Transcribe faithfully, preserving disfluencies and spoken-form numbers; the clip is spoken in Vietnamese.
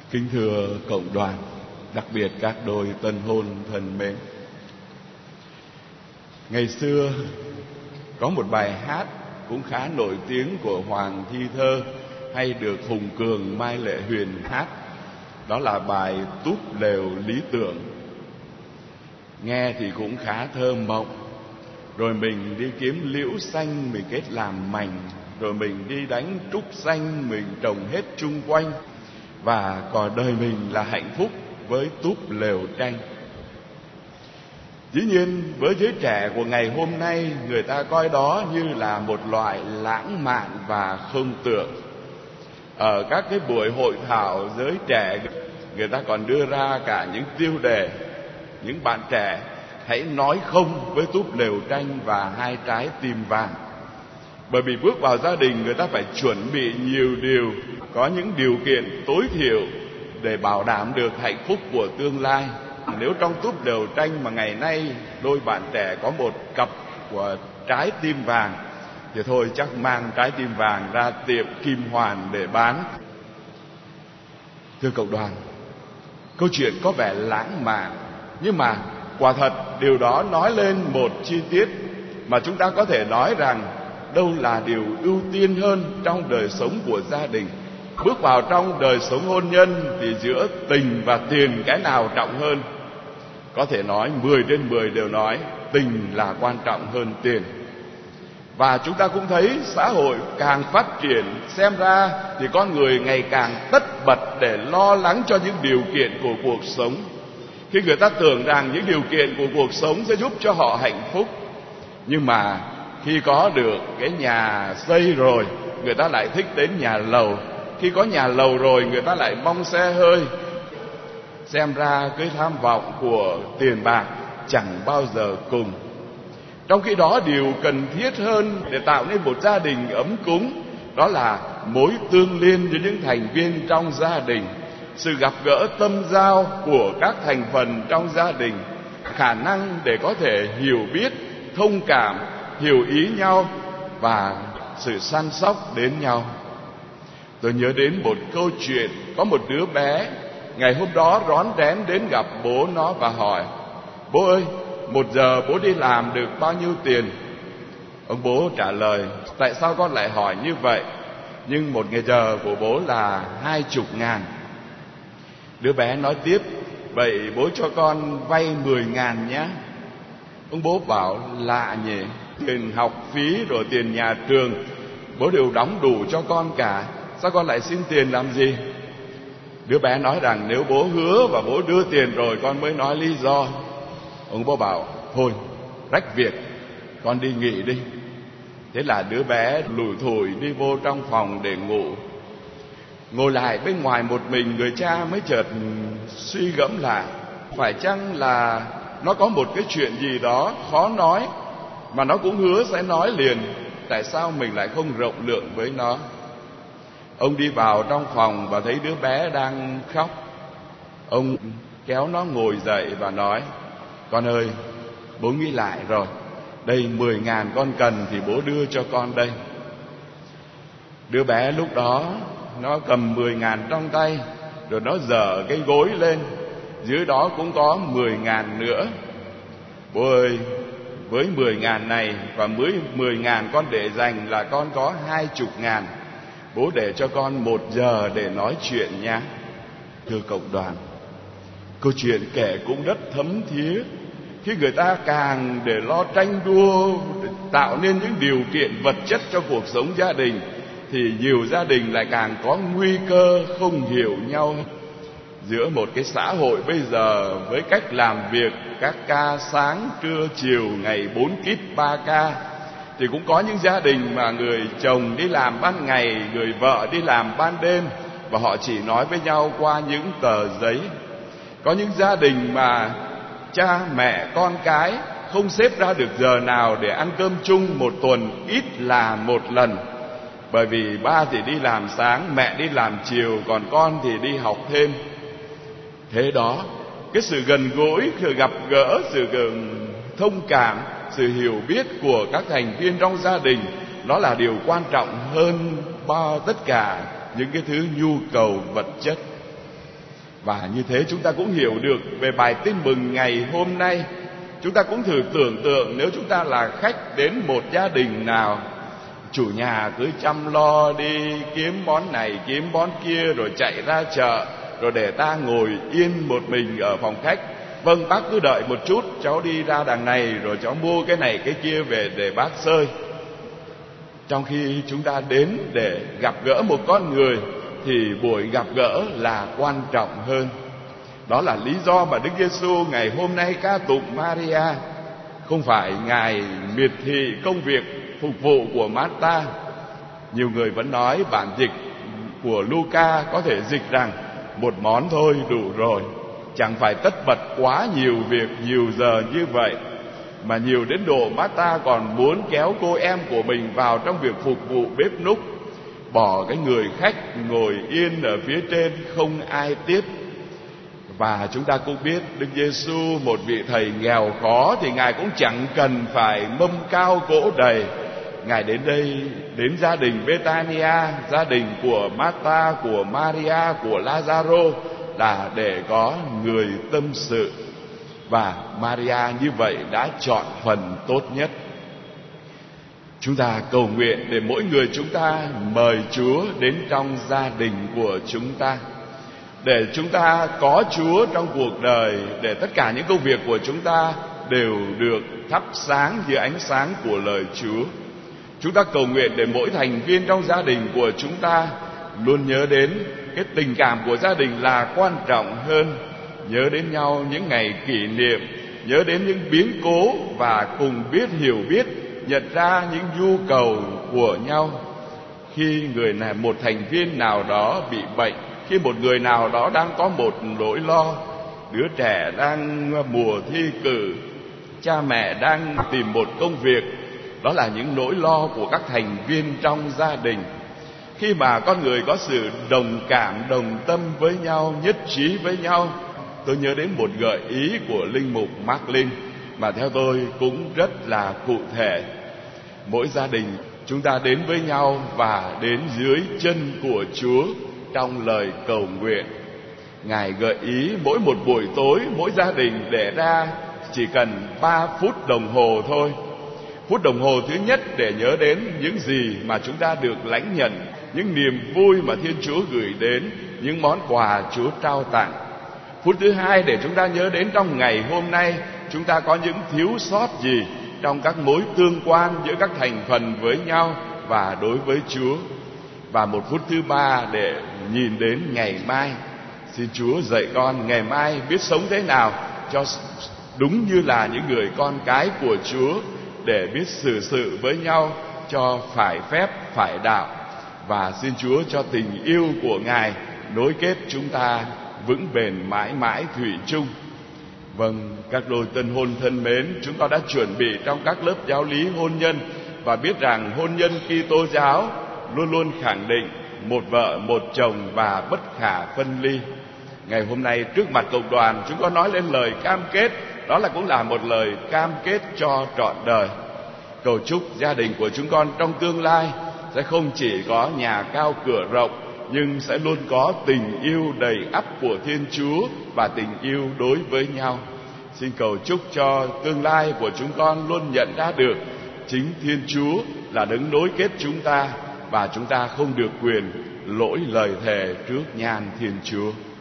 Kính thưa cộng đoàn, đặc biệt các đôi tân hôn thân mến. Ngày xưa có một bài hát cũng khá nổi tiếng của Hoàng Thi Thơ, hay được Hùng Cường, Mai Lệ Huyền hát. Đó là bài Túp Lều Lý Tưởng. Nghe thì cũng khá thơ mộng. Rồi mình đi kiếm liễu xanh mình kết làm mành, rồi mình đi đánh trúc xanh mình trồng hết chung quanh, và còn đời mình là hạnh phúc với túp lều tranh. Dĩ nhiên với giới trẻ của ngày hôm nay, người ta coi đó như là một loại lãng mạn và không tưởng. Ở các cái buổi hội thảo giới trẻ, người ta còn đưa ra cả những tiêu đề: những bạn trẻ hãy nói không với túp lều tranh và hai trái tim vàng. Bởi vì bước vào gia đình, người ta phải chuẩn bị nhiều điều, có những điều kiện tối thiểu để bảo đảm được hạnh phúc của tương lai. Nếu trong túp lều tranh mà ngày nay đôi bạn trẻ có một cặp của trái tim vàng, thì thôi chắc mang trái tim vàng ra tiệm Kim Hoàn để bán. Thưa cộng đoàn, câu chuyện có vẻ lãng mạn, nhưng mà quả thật điều đó nói lên một chi tiết mà chúng ta có thể nói rằng đâu là điều ưu tiên hơn trong đời sống của gia đình. Bước vào trong đời sống hôn nhân thì giữa tình và tiền cái nào trọng hơn? Có thể nói mười trên mười đều nói tình là quan trọng hơn tiền. Và chúng ta cũng thấy xã hội càng phát triển, xem ra thì con người ngày càng tất bật để lo lắng cho những điều kiện của cuộc sống. Khi người ta tưởng rằng những điều kiện của cuộc sống sẽ giúp cho họ hạnh phúc, nhưng mà khi có được cái nhà xây rồi, người ta lại thích đến nhà lầu. Khi có nhà lầu rồi, người ta lại mong xe hơi. Xem ra cái tham vọng của tiền bạc chẳng bao giờ cùng. Trong khi đó, điều cần thiết hơn để tạo nên một gia đình ấm cúng, đó là mối tương liên với những thành viên trong gia đình, sự gặp gỡ tâm giao của các thành phần trong gia đình, khả năng để có thể hiểu biết, thông cảm, hiểu ý nhau và sự săn sóc đến nhau. Tôi nhớ đến một câu chuyện, có một đứa bé ngày hôm đó rón rén đến gặp bố nó và hỏi: bố ơi, một giờ bố đi làm được bao nhiêu tiền? Ông bố trả lời: tại sao con lại hỏi như vậy? Nhưng một ngày giờ của bố là hai chục ngàn. Đứa bé nói tiếp: vậy bố cho con vay mười ngàn nhé. Ông bố bảo: lạ nhỉ, tiền học phí rồi tiền nhà trường bố đều đóng đủ cho con cả, sao con lại xin tiền làm gì? Đứa bé nói rằng nếu bố hứa và bố đưa tiền rồi con mới nói lý do. Ông bố bảo: thôi rách việc, con đi nghỉ đi. Thế là đứa bé lủi thủi đi vô trong phòng để ngủ. Ngồi lại bên ngoài một mình, người cha mới chợt suy gẫm lại, phải chăng là nó có một cái chuyện gì đó khó nói mà nó cũng hứa sẽ nói liền, tại sao mình lại không rộng lượng với nó? Ông đi vào trong phòng và thấy đứa bé đang khóc. Ông kéo nó ngồi dậy và nói: con ơi, bố nghĩ lại rồi, đây mười ngàn con cần thì bố đưa cho con đây. Đứa bé lúc đó nó cầm mười ngàn trong tay, rồi nó giở cái gối lên, dưới đó cũng có mười ngàn nữa. Bố ơi, với mười ngàn này và mới mười ngàn con để dành là con có hai chục ngàn. Bố để cho con một giờ để nói chuyện nhé. Thưa cộng đoàn, câu chuyện kể cũng rất thấm thía. Khi người ta càng để lo tranh đua, tạo nên những điều kiện vật chất cho cuộc sống gia đình, thì nhiều gia đình lại càng có nguy cơ không hiểu nhau. Giữa một cái xã hội bây giờ với cách làm việc các ca sáng, trưa, chiều, ngày bốn kíp ba ca, thì cũng có những gia đình mà người chồng đi làm ban ngày, người vợ đi làm ban đêm, và họ chỉ nói với nhau qua những tờ giấy. Có những gia đình mà cha mẹ con cái không xếp ra được giờ nào để ăn cơm chung một tuần ít là một lần. Bởi vì ba thì đi làm sáng, mẹ đi làm chiều, còn con thì đi học thêm. Thế đó, cái sự gần gũi, sự gặp gỡ, sự thông cảm, sự hiểu biết của các thành viên trong gia đình, nó là điều quan trọng hơn bao tất cả những cái thứ nhu cầu vật chất. Và như thế chúng ta cũng hiểu được về bài tin mừng ngày hôm nay. Chúng ta cũng thử tưởng tượng nếu chúng ta là khách đến một gia đình nào, chủ nhà cứ chăm lo đi kiếm món này kiếm món kia rồi chạy ra chợ, rồi để ta ngồi yên một mình ở phòng khách. Vâng, bác cứ đợi một chút, cháu đi ra đằng này rồi cháu mua cái này cái kia về để bác xơi. Trong khi chúng ta đến để gặp gỡ một con người thì buổi gặp gỡ là quan trọng hơn. Đó là lý do mà Đức Giêsu ngày hôm nay ca tụng Maria. Không phải Ngài miệt thị công việc phục vụ của Marta. Nhiều người vẫn nói bản dịch của Luca có thể dịch rằng một món thôi đủ rồi, chẳng phải tất bật quá nhiều việc nhiều giờ như vậy. Mà nhiều đến độ Marta còn muốn kéo cô em của mình vào trong việc phục vụ bếp núc, bỏ cái người khách ngồi yên ở phía trên không ai tiếp. Và chúng ta cũng biết Đức Giêsu, một vị thầy nghèo khó, thì Ngài cũng chẳng cần phải mâm cao cỗ đầy. Ngài đến đây, đến gia đình Bethania, gia đình của Marta, của Maria, của Lazaro, là để có người tâm sự. Và Maria như vậy đã chọn phần tốt nhất. Chúng ta cầu nguyện để mỗi người chúng ta mời Chúa đến trong gia đình của chúng ta, để chúng ta có Chúa trong cuộc đời, để tất cả những công việc của chúng ta đều được thắp sáng dưới ánh sáng của lời Chúa. Chúng ta cầu nguyện để mỗi thành viên trong gia đình của chúng ta luôn nhớ đến cái tình cảm của gia đình là quan trọng hơn, nhớ đến nhau những ngày kỷ niệm, nhớ đến những biến cố và cùng biết hiểu biết, nhận ra những nhu cầu của nhau. Khi người này một thành viên nào đó bị bệnh, khi một người nào đó đang có một nỗi lo, đứa trẻ đang mùa thi cử, cha mẹ đang tìm một công việc, đó là những nỗi lo của các thành viên trong gia đình. Khi mà con người có sự đồng cảm, đồng tâm với nhau, nhất trí với nhau, tôi nhớ đến một gợi ý của linh mục Mark Linh mà theo tôi cũng rất là cụ thể. Mỗi gia đình chúng ta đến với nhau và đến dưới chân của Chúa trong lời cầu nguyện. Ngài gợi ý mỗi một buổi tối, mỗi gia đình để ra chỉ cần ba phút đồng hồ thôi. Phút đồng hồ thứ nhất để nhớ đến những gì mà chúng ta được lãnh nhận, những niềm vui mà Thiên Chúa gửi đến, những món quà Chúa trao tặng. Phút thứ hai để chúng ta nhớ đến trong ngày hôm nay chúng ta có những thiếu sót gì trong các mối tương quan giữa các thành phần với nhau và đối với Chúa. Và một phút thứ ba để nhìn đến ngày mai. Xin Chúa dạy con ngày mai biết sống thế nào cho đúng như là những người con cái của Chúa, để biết xử sự với nhau cho phải phép, phải đạo. Và xin Chúa cho tình yêu của Ngài nối kết chúng ta vững bền mãi mãi thủy chung. Vâng, các đôi tân hôn thân mến, chúng ta đã chuẩn bị trong các lớp giáo lý hôn nhân và biết rằng hôn nhân Kitô giáo luôn luôn khẳng định một vợ, một chồng và bất khả phân ly. Ngày hôm nay trước mặt cộng đoàn chúng có nói lên lời cam kết, đó là cũng là một lời cam kết cho trọn đời. Cầu chúc gia đình của chúng con trong tương lai sẽ không chỉ có nhà cao cửa rộng, nhưng sẽ luôn có tình yêu đầy ắp của Thiên Chúa và tình yêu đối với nhau. Xin cầu chúc cho tương lai của chúng con luôn nhận ra được chính Thiên Chúa là đấng nối kết chúng ta, và chúng ta không được quyền lỗi lời thề trước nhan Thiên Chúa.